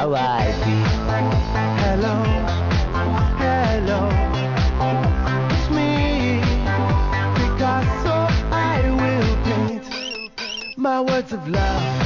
how I feel. Hello, hello, it's me, Picasso. I will paint my words of love